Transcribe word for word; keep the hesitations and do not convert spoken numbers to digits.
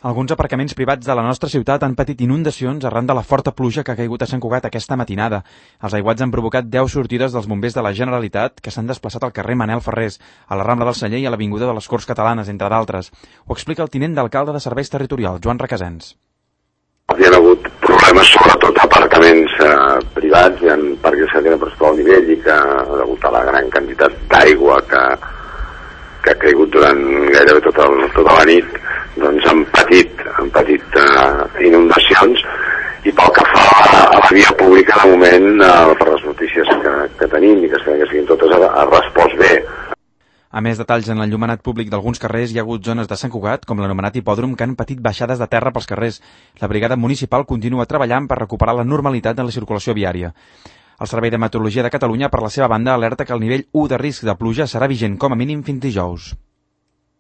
Alguns aparcaments privats de la nostra ciutat han patit inundacions arran de la forta pluja que ha caigut a Sant Cugat aquesta matinada. Els aiguats han provocat deu sortides dels bombers de la Generalitat que s'han desplaçat al carrer Manel Ferrés, a la Rambla del Celler i a l'Avinguda de les Corts Catalanes, entre d'altres. Ho explica el tinent d'alcalde de Serveis Territorials, Joan Requesens. Hi ha hagut problemes sobretot a aparcaments eh, privats, hi ha parcs que tenen per tot el nivell i que, degut a la gran quantitat d'aigua que, que ha caigut durant gairebé tota, el, tota la nit, doncs han patit, han patit uh, inundacions, i pel que fa a, a la via pública, de moment, uh, per les notícies que, que tenim i que esperem que siguin totes, ha, ha respost bé. A més detalls en l'enllumenat públic d'alguns carrers, hi ha hagut zones de Sant Cugat, com l'anomenat hipòdrom, que han patit baixades de terra pels carrers. La brigada municipal continua treballant per recuperar la normalitat en la circulació viària. El Servei de Meteorologia de Catalunya, per la seva banda, alerta que el nivell u de risc de pluja serà vigent com a mínim fins dijous.